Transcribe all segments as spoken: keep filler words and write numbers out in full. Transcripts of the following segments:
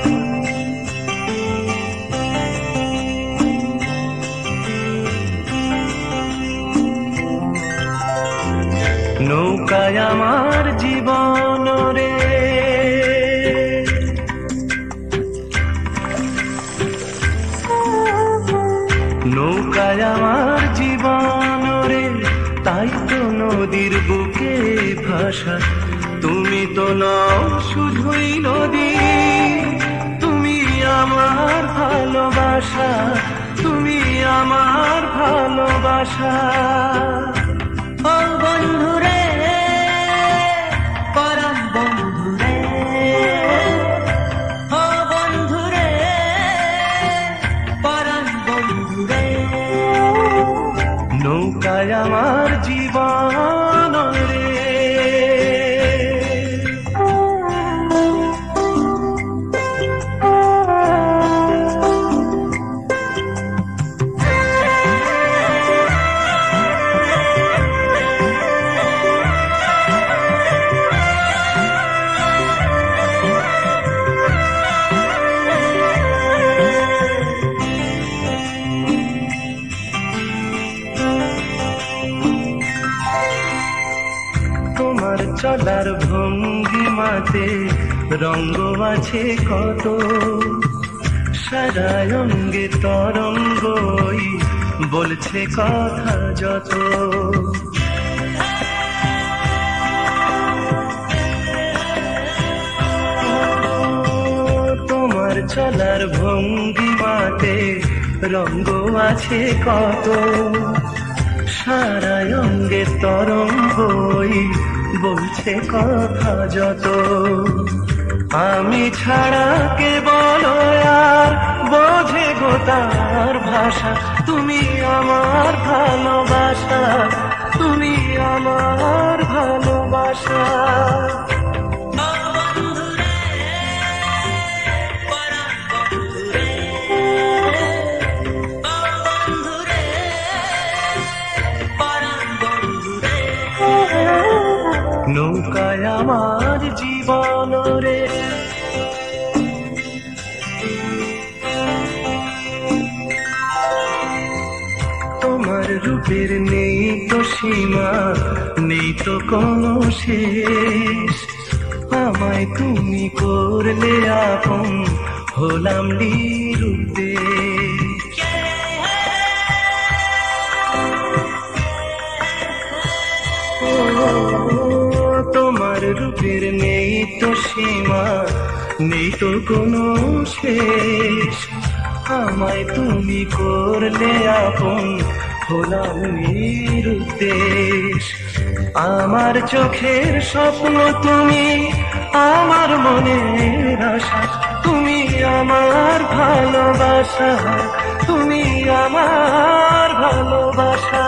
নৌকায় আমার জীবন রে, নৌকায় আমার জীবন রে, তাই তো নদীর বুকে ভাষা। তুমি তো নও শুধুই নদী, তুমি আমার ভালোবাসা, তুমি আমার ভালোবাসা। ও বন্ধুরে, পরম বন্ধুরে, ও বন্ধুরে, পরম বন্ধুরে। নৌকায় আমার জীবন রে, তোমার চলার ভঙ্গিমাতে রঙ্গ আছে কত, সারা অঙ্গে তরঙ্গই বলছে কথা যত। তোমার চলার ভঙ্গিমাতে রঙ্গ আছে কত, সারা অঙ্গে তরঙ্গই বলছে কথা যত। আমি ছাড়া কে বলো আর বোঝে গো তার ভাষা, তুমি আমার ভালোবাসা, তুমি আমার ভালোবাসা। নৌকায় আমার জীবন রে, তোমার রূপের নেই তো সীমা, নেই তো কোনো শেষ। আমায় তুমি করলে আপন, হলাম নিরুদ্দেশ। তোমার রূপের নেই তো সীমা, নেই তো কোনো শেষ। আমায় তুমি করলে আপন, হলাম নিরুদ্দেশ। আমার চোখের স্বপ্ন তুমি, আমার মনের আশা, তুমি আমার ভালোবাসা, তুমি আমার ভালোবাসা।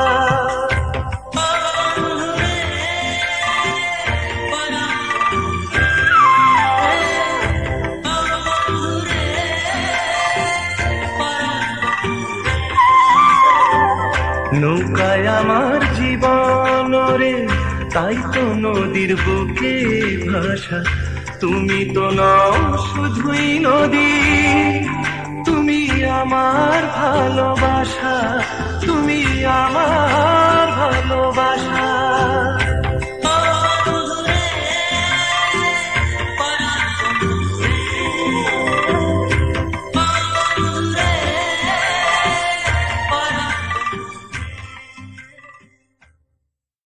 নৌকায় আমার জীবন রে, তাই তো নদীর বুকে ভাষা। তুমি তো নও শুধুই নদী, তুমি আমার ভালোবাসা, তুমি আমার ভালোবাসা।